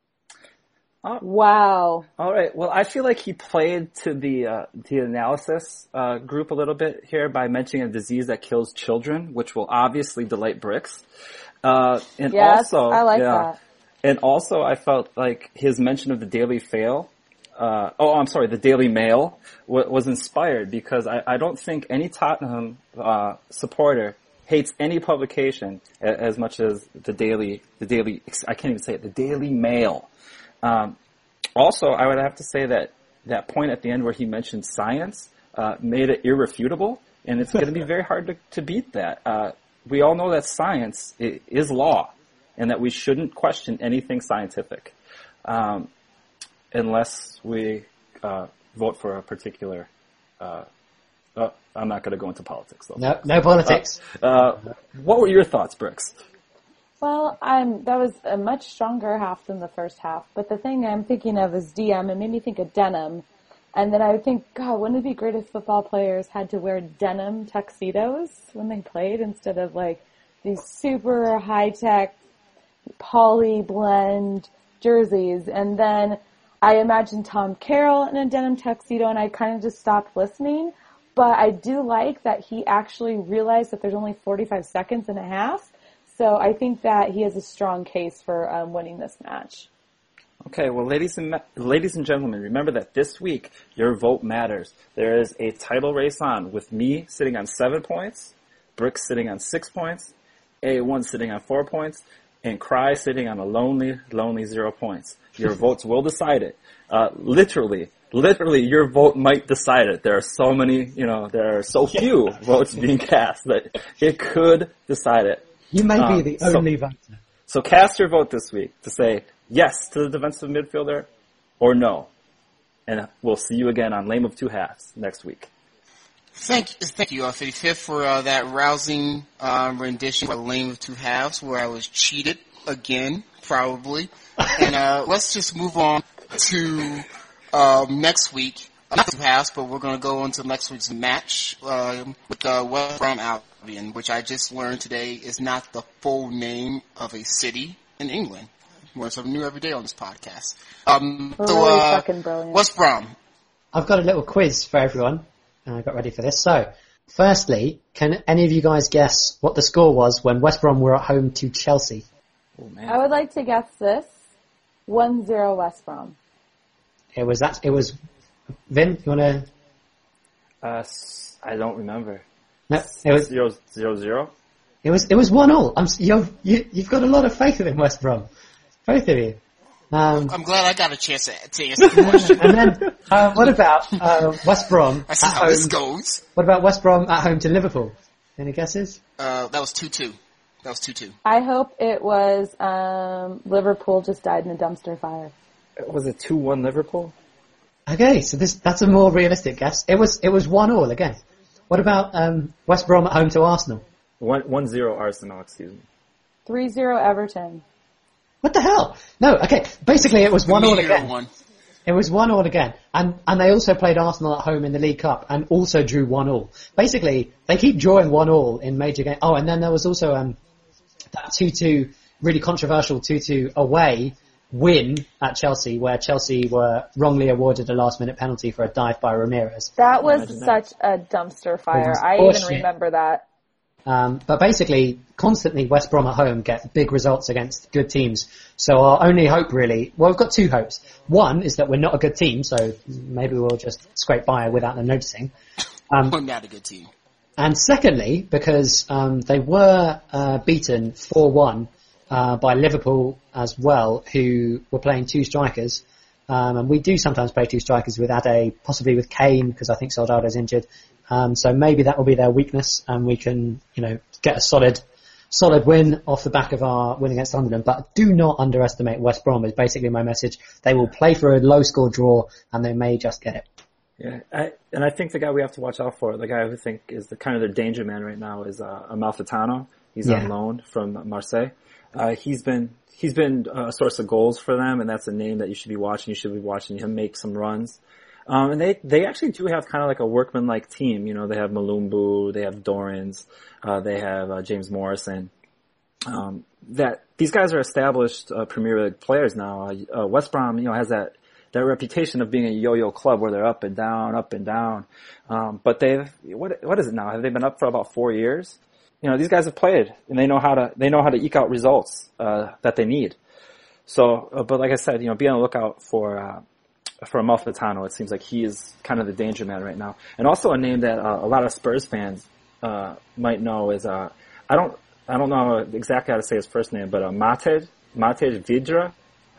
Oh, wow. All right. Well, I feel like he played to the uh, the analysis uh, group a little bit here by mentioning a disease that kills children, which will obviously delight Bricks. Uh, and yes, also, I like yeah, that. And also, I felt like his mention of the Daily Fail. Uh, oh, I'm sorry, the Daily Mail w- was inspired because I, I don't think any Tottenham uh, supporter hates any publication a- as much as the Daily, the Daily. I can't even say it. The Daily Mail. Um, also, I would have to say that that point at the end where he mentioned science uh, made it irrefutable, and it's going to be very hard to, to beat that. Uh, we all know that science is law, and that we shouldn't question anything scientific, um, unless we uh, vote for a particular. Uh, uh, I'm not going to go into politics, though. No, no politics. Uh, uh, what were your thoughts, Bricks? Well, I'm, that was a much stronger half than the first half. But the thing I'm thinking of is D M. It made me think of denim. And then I would think, God, wouldn't it be great if football players had to wear denim tuxedos when they played instead of like these super high-tech poly blend jerseys? And then I imagined Tom Carroll in a denim tuxedo, and I kind of just stopped listening. But I do like that he actually realized that there's only forty-five seconds and a half. So I think that he has a strong case for um, winning this match. Okay, well, ladies and ma- ladies and gentlemen, remember that this week your vote matters. There is a title race on with me sitting on seven points, Brick sitting on six points, A one sitting on four points, and Cry sitting on a lonely, lonely zero points. Your votes will decide it. Uh, literally, literally, your vote might decide it. There are so many, you know, there are so few votes being cast that it could decide it. You may Um, be the so- only voter. So cast your vote this week to say yes to the defensive midfielder or no. And we'll see you again on Lame of Two Halves next week. Thank you, thank you, uh, fifty-fifth, for uh, that rousing um, rendition of Lame of Two Halves, where I was cheated again, probably. And uh, let's just move on to um, next week. Not two halves, but we're going to go into next week's match uh, with uh, West Brom Albion, which I just learned today is not the full name of a city in England. Learn something new every day on this podcast. Um, We're so, really uh, fucking brilliant. West Brom. I've got a little quiz for everyone. and I got ready for this. So, firstly, can any of you guys guess what the score was when West Brom were at home to Chelsea? Oh, man. I would like to guess this. one zero West Brom. It was that. It was. Vin, you want to? Uh, s- I don't remember. No, it was. Zero, zero, zero? It was. It was one all. I'm. s- You've you, you've got a lot of faith in West Brom, both of you. Um, I'm glad I got a chance to, to answer the question. and then, uh, what about uh, West Brom I see at how this home? goes. What about West Brom at home to Liverpool? Any guesses? Uh, that was two two. That was two two. I hope it was um, Liverpool just died in a dumpster fire. Was it two one Liverpool? Okay, so this that's a more realistic guess. It was it was one all again. What about um, West Brom at home to Arsenal? One, one zero Arsenal, excuse me. three zero Everton. What the hell? No, okay. Basically, it was one all Meteor again. one. It was one all again, and and they also played Arsenal at home in the League Cup and also drew one all. Basically, they keep drawing one all in major games. Oh, and then there was also um that two two really controversial two two away win at Chelsea, where Chelsea were wrongly awarded a last minute penalty for a dive by Ramirez. That was Imagine that. such a dumpster fire. was I even bullshit. remember that. Um, but basically, constantly West Brom at home get big results against good teams. So our only hope really, well, we've got two hopes. One is that we're not a good team, so maybe we'll just scrape by without them noticing. Um, We're not a good team. and secondly, because um, they were uh, beaten four one uh, by Liverpool as well, who were playing two strikers. Um, and we do sometimes play two strikers with Ade, possibly with Kane, because I think Soldado's injured. Um, so maybe that will be their weakness, and we can, you know, get a solid, solid win off the back of our win against Sunderland. But do not underestimate West Brom. Is basically my message. They will play for a low score draw, and they may just get it. Yeah, I, and I think the guy we have to watch out for, the guy who I think is the kind of the danger man right now is uh, Amalfitano. He's Yeah. on loan from Marseille. Uh, he's been he's been a source of goals for them, and that's a name that you should be watching. You should be watching him make some runs. Um, and they, they actually do have kind of like a workman-like team. You know, they have Malumbu, they have Dorans, uh, they have uh, James Morrison. Um, that these guys are established uh, Premier League players now. Uh, uh, West Brom, you know, has that that reputation of being a yo-yo club where they're up and down, up and down. Um, but they've what what is it now? Have they been up for about four years? You know, these guys have played and they know how to they know how to eke out results uh, that they need. So, uh, but like I said, you know, be on the lookout for. Uh, For Amalfitano, it seems like he is kind of the danger man right now. And also a name that uh, a lot of Spurs fans uh, might know is uh, I don't I don't know exactly how to say his first name, but uh, Matej Matej Vidra.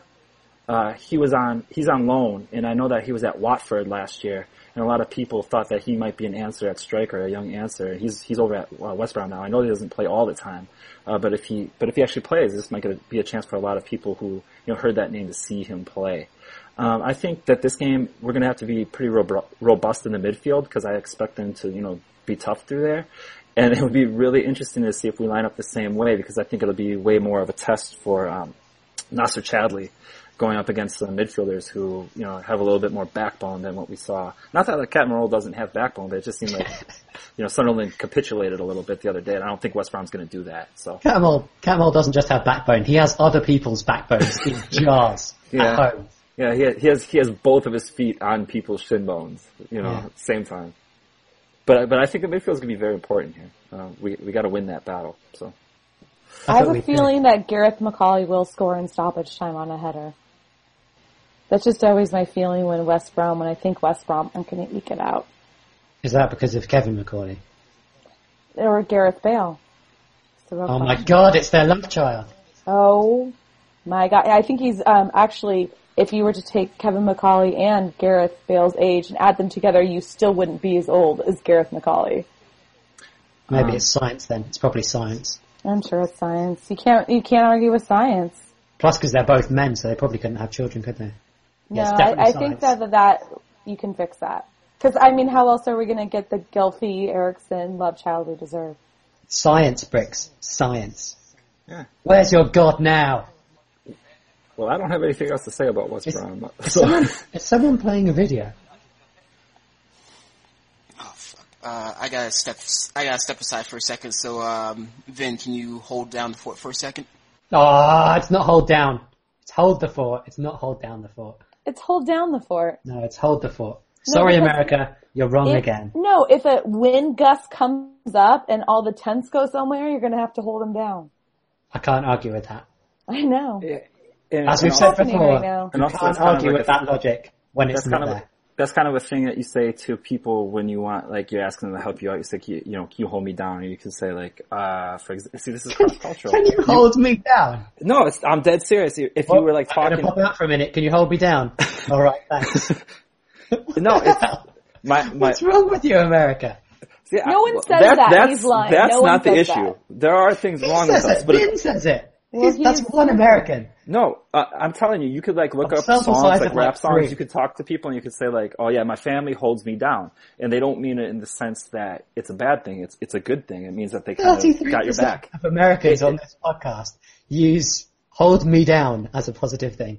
Uh, he was on he's on loan, and I know that he was at Watford last year, and a lot of people thought that he might be an answer at striker, a young answer. He's he's over at uh, West Brom now. I know he doesn't play all the time, uh, but if he but if he actually plays, this might be a chance for a lot of people who you know heard that name to see him play. Um, I think that this game, we're going to have to be pretty ro- robust in the midfield because I expect them to, you know, be tough through there. And it would be really interesting to see if we line up the same way because I think it'll be way more of a test for um, Nasser Chadli going up against the midfielders who, you know, have a little bit more backbone than what we saw. Not that like, Catmull doesn't have backbone, but it just seemed like, you know, Sunderland capitulated a little bit the other day, and I don't think West Brom's going to do that. So Catmull, Catmull doesn't just have backbone; he has other people's backbones in jars Yeah. at home. Yeah, he has, he has he has both of his feet on people's shin bones, you know, Yeah. at the same time. But but I think the midfield's gonna be very important here. Uh, we we got to win that battle. So I have thought we a did. feeling that Gareth McCauley will score in stoppage time on a header. That's just always my feeling when West Brom, when I think West Brom, I'm going to eke it out. Is that because of Kevin McCauley? Or Gareth Bale. Oh my God, it's their love child. Oh my God. I think he's um, actually, if you were to take Kevin McCauley and Gareth Bale's age and add them together, you still wouldn't be as old as Gareth McCauley. Maybe Um, it's science then. It's probably science. I'm sure it's science. You can't, you can't argue with science. Plus, because they're both men, so they probably couldn't have children, could they? No, Yes, I, definitely I think science. that, that you can fix that. Because, I mean, how else are we going to get the Gylfi Eriksson love child we deserve? Science, Bricks. Science. Yeah. Where's your God now? Well, I don't have anything else to say about West Is, Brom. is, So, someone, is someone playing a video? Oh, fuck. Uh, I gotta step, I gotta step aside for a second. So, um, Vin, can you hold down the fort for a second? Ah, oh, it's not hold down. It's hold the fort. It's not hold down the fort. It's hold down the fort. No, it's hold the fort. No, Sorry, because America. You're wrong if, again. No, if a wind gust comes up and all the tents go somewhere, you're going to have to hold them down. I can't argue with that. I know. yeah, and, As and we've also, said happening before, right now. you And also can't it's kind of argue like with a- that logic when it's that's not kind of there. a, that's kind of a thing that you say to people when you want, like, you're asking them to help you out. You say, can you, you know, can you hold me down? Or you can say, like, uh, for example, see, this is cross-cultural. Can you hold me down? No, it's, I'm dead serious. If Well, you were, like, I'm talking... gonna pop out for a minute. Can you hold me down? All right, thanks. No, it's... My, my, What's wrong with you, America? see, No I- one well, says that, that. That's, He's lying. That's No one not the says issue. that. There are things He wrong with says us, it. but it, Vin says it. Well, He's, he that's is- one American. no, uh, I'm telling you, you could like look A up sample songs size like of, rap like, songs. three. You could talk to people and you could say like, "Oh yeah, my family holds me down," and they don't mean it in the sense that it's a bad thing. It's it's a good thing. It means that they kind of thirty-three got your percent back. of Americans on this podcast use "hold me down" as a positive thing.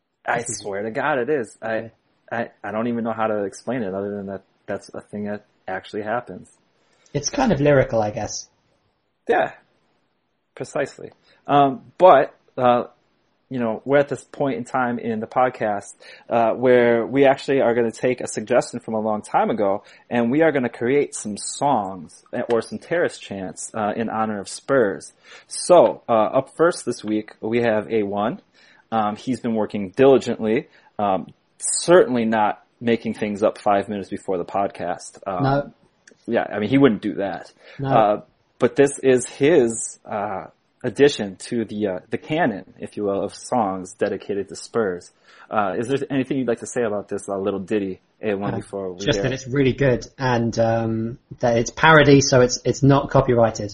I swear to God, it is. I I I don't even know how to explain it other than that that's a thing that actually happens. It's kind of lyrical, I guess. Yeah, precisely. Um, but, uh, you know, we're at this point in time in the podcast, uh, where we actually are going to take a suggestion from a long time ago and we are going to create some songs or some terrace chants, uh, in honor of Spurs. So, uh, up first this week, we have A one. Um, he's been working diligently, um, certainly not making things up five minutes before the podcast. Um, No. Yeah, I mean, he wouldn't do that. No. Uh, but this is his, uh, addition to the, uh, the canon, if you will, of songs dedicated to Spurs. Uh, is there anything you'd like to say about this uh, little ditty, A one, before we Just hear that it? it's really good and um, that it's parody, so it's it's not copyrighted.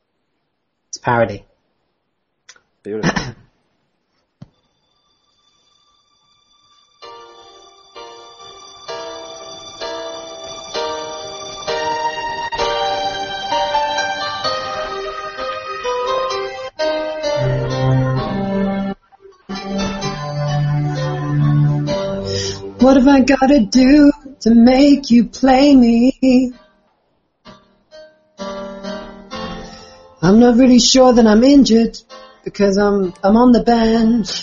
It's parody. Beautiful. What have I gotta do to make you play me? I'm not really sure that I'm injured because I'm I'm on the bench.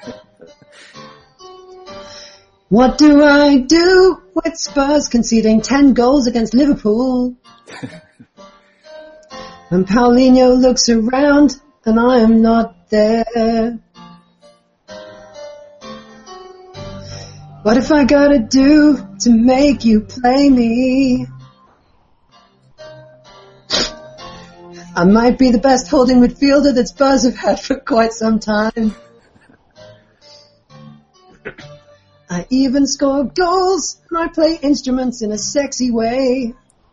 What do I do with Spurs conceding ten goals against Liverpool? When Paulinho looks around and I am not there. What if I gotta do to make you play me? I might be the best holding midfielder that Spurs have had for quite some time. I even score goals and I play instruments in a sexy way.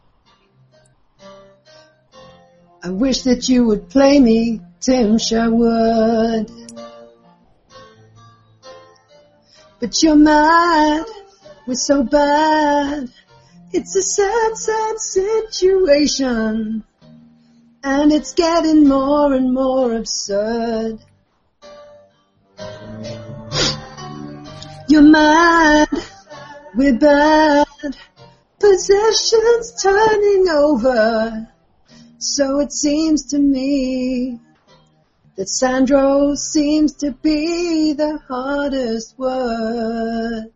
I wish that you would play me, Tim Sherwood. But you're mad, we're so bad. It's a sad, sad situation. And it's getting more and more absurd. You're mad, we're bad. Possession's turning over. So it seems to me that Sandro seems to be the hardest word.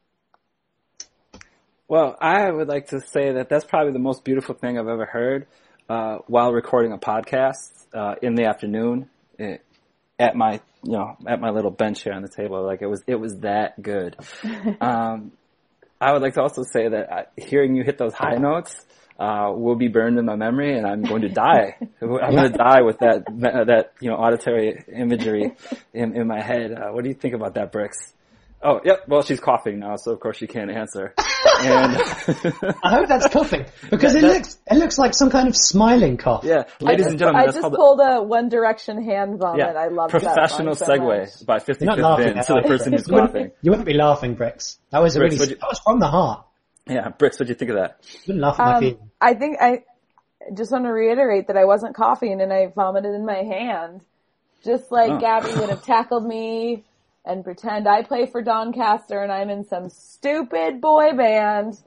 Well, I would like to say that that's probably the most beautiful thing I've ever heard uh, while recording a podcast uh, in the afternoon. It, at my, you know, at my little bench here on the table. Like it was, it was that good. Um, I would like to also say that I, hearing you hit those high notes, uh, will be burned in my memory, and I'm going to die. I'm going to die with that, that, you know, auditory imagery in, in my head. Uh, what do you think about that, Bricks? Oh, yep. Well, she's coughing now, so of course she can't answer. And I hope that's coughing because it looks it looks like some kind of smiling cough. Yeah, ladies just, and gentlemen, I that's just called pulled a One Direction hand vomit. yeah, I love professional that song so segue much. by fifty You're fifth not laughing Bin at to the that. person who's You wouldn't, coughing. you wouldn't be laughing, Bricks. That was a Bricks, really would you- that was from the heart. Yeah, Bricks, what'd you think of that? You wouldn't laugh at my Um, feeling. I think I just want to reiterate that I wasn't coughing and I vomited in my hand. Just like Oh. Gabby would have tackled me and pretend I play for Doncaster and I'm in some stupid boy band.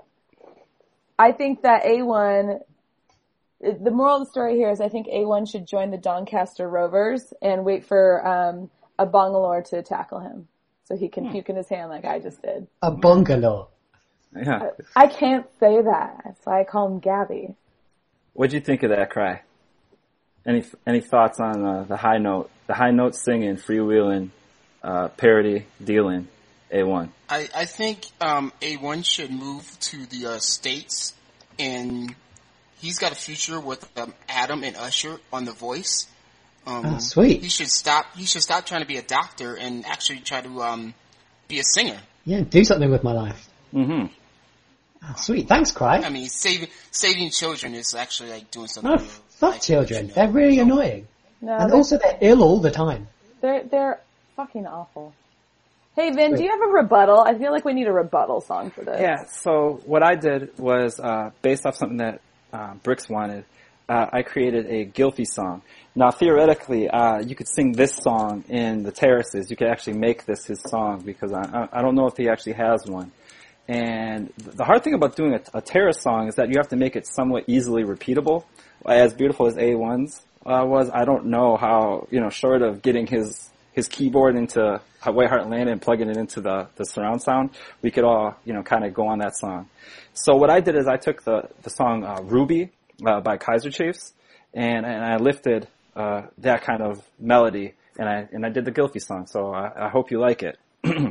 I think that A one, the moral of the story here is I think A one should join the Doncaster Rovers and wait for um, a Bangalore to tackle him so he can puke in his hand like I just did. A bungalow. Yeah. I can't say that, so I call him Gabby. What'd you think of that cry? Any any thoughts on uh, the high note, the high note singing, freewheeling, uh, parody dealing, A one? I, I think um, A one should move to the uh, States, and he's got a future with um, Adam and Usher on The Voice. Um, Oh, sweet. He should stop. He should stop trying to be a doctor and actually try to um, be a singer. Yeah, do something with my life. Mm-hmm. Oh, sweet. Thanks, Cry. I mean, saving saving children is actually like doing something. Oh, real fuck life, children. you know. They're really annoying. No, And they're- also they're ill all the time. They're they're fucking awful. Hey Vin, do you have a rebuttal? I feel like we need a rebuttal song for this. Yeah, so what I did was, uh, based off something that, uh, Bricks wanted, uh, I created a Gylfi song. Now theoretically, uh, you could sing this song in the Terraces. You could actually make this his song because I, I don't know if he actually has one. And the hard thing about doing a, a Terrace song is that you have to make it somewhat easily repeatable. As beautiful as A one's, uh, was, I don't know how, you know, short of getting his, his keyboard into White Hart Lane and plugging it into the, the surround sound, we could all, you know, kind of go on that song. So what I did is I took the, the song, uh, Ruby, uh, by Kaiser Chiefs, and, and I lifted, uh, that kind of melody, and I, and I did the Gylfi song, so I, I hope you like it.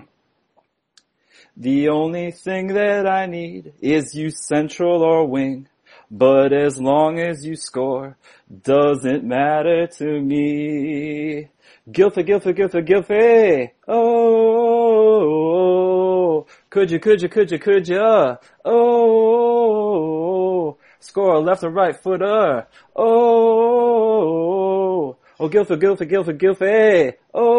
The only thing that I need is you central or wing, but as long as you score, doesn't matter to me. Gylfi, Gylfi, Gylfi, Gylfi, oh, could you, could you, could you, could you, oh, score a left or right footer, oh, oh, Gylfi, Gylfi, Gylfi, Gylfi,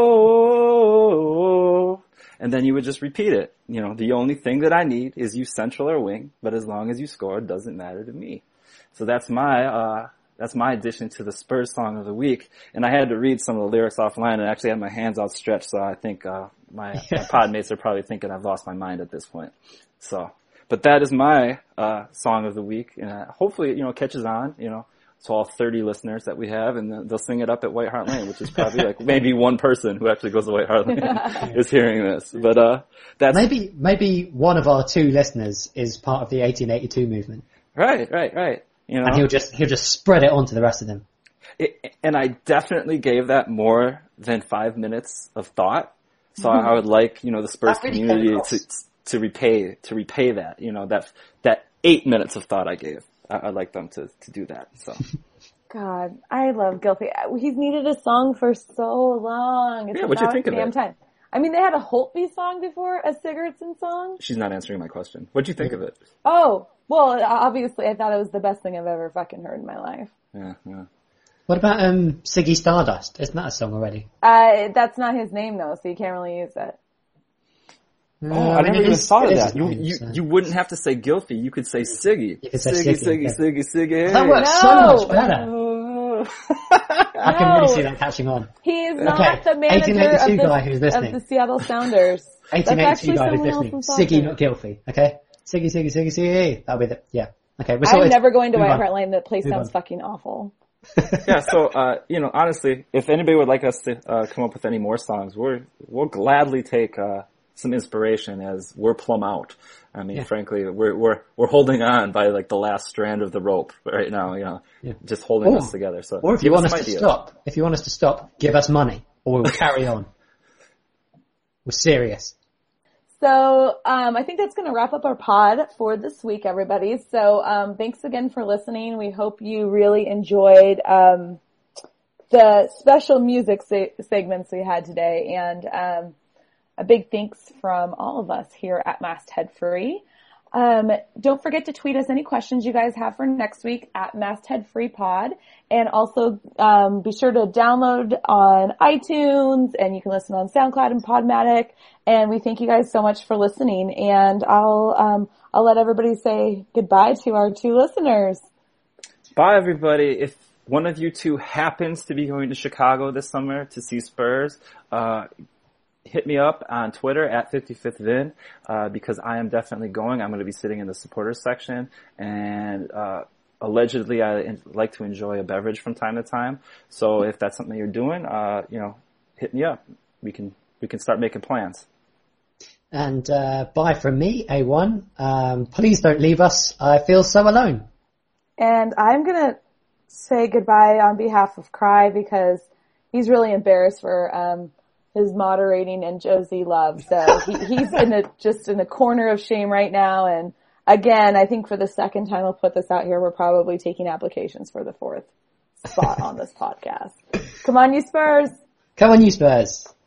oh, and then you would just repeat it. You know, the only thing that I need is you central or wing, but as long as you score, it doesn't matter to me. So that's my, uh, that's my addition to the Spurs song of the week. And I had to read some of the lyrics offline and actually had my hands outstretched, so I think, uh, my, my pod mates are probably thinking I've lost my mind at this point. So, but that is my, uh, song of the week, and uh, hopefully, you know, catches on, you know, to all thirty listeners that we have, and they'll sing it up at White Hart Lane, which is probably like maybe one person who actually goes to White Hart Lane is hearing this. But, uh, that's... Maybe, maybe one of our two listeners is part of the eighteen eighty-two movement. Right, right, right. You know? And he'll just, he'll just spread it on to the rest of them. It, and I definitely gave that more than five minutes of thought. So I would like, you know, the Spurs That really community came to, across. to repay, to repay that, you know, that, that eight minutes of thought I gave. I, I'd like them to, to do that, so. God, I love Gylfi. He's needed a song for so long. It's Yeah, what'd you about think of damn it? time. I mean, they had a Holtby song before, a Sigurdsson song. She's not answering my question. What'd you think of it? Oh, well, obviously I thought it was the best thing I've ever fucking heard in my life. Yeah, yeah. What about, um, Siggy Stardust? Isn't that a song already? Uh, that's not his name though, so you can't really use it. Oh, Uh, I never mean, it even is- thought of it is that. You, his name, you, so. you wouldn't have to say Gylfi. You could say Siggy. You could say Siggy, Siggy, Siggy, yeah. Siggy, Siggy. That works so No. much better. I can really see that catching on. He is not Okay, the manager eighteen eighty-two of the, guy who's of listening. the Seattle Sounders. That's eighteen eighty-two actually guy who's someone else listening. from Siggy, Soccer. not Gylfi. Okay? Siggy, Siggy, Siggy, Siggy. That'll be the, yeah. Okay, we're I'm sorted. never going to Move White on. Hart Lane. That place Move sounds on. fucking awful. Yeah, so, uh, you know, honestly, if anybody would like us to, uh, come up with any more songs, we're, we'll gladly take, uh, some inspiration as we're plumb out. I mean, Yeah. frankly, we're, we're, we're holding on by like the last strand of the rope right now, you know, Yeah. just holding Or- us together. So, Or if you give want us some to ideas. stop, if you want us to stop, give us money. or we'll carry on. We're serious. So um, I think that's going to wrap up our pod for this week, everybody. So um, thanks again for listening. We hope you really enjoyed um, the special music se- segments we had today, and um, a big thanks from all of us here at Masthead Free. Um, don't forget to tweet us any questions you guys have for next week at Masthead Free Pod, and also um, be sure to download on iTunes, and you can listen on SoundCloud and Podmatic. And we thank you guys so much for listening. And I'll um, I'll let everybody say goodbye to our two listeners. Bye, everybody. If one of you two happens to be going to Chicago this summer to see Spurs, uh, hit me up on Twitter at fifty-fifth Vin, uh, because I am definitely going. I'm going to be sitting in the supporters section, and uh, allegedly I in- like to enjoy a beverage from time to time. So if that's something you're doing, uh, you know, hit me up. We can we can start making plans. And uh, bye from me, A one. Um, please don't leave us. I feel so alone. And I'm going to say goodbye on behalf of Cry, because he's really embarrassed for um, his moderating and Josie Love. So he, he's in a, just in a corner of shame right now. And again, I think for the second time I'll put this out here, we're probably taking applications for the fourth spot on this podcast. Come on, you Spurs. Come on, you Spurs.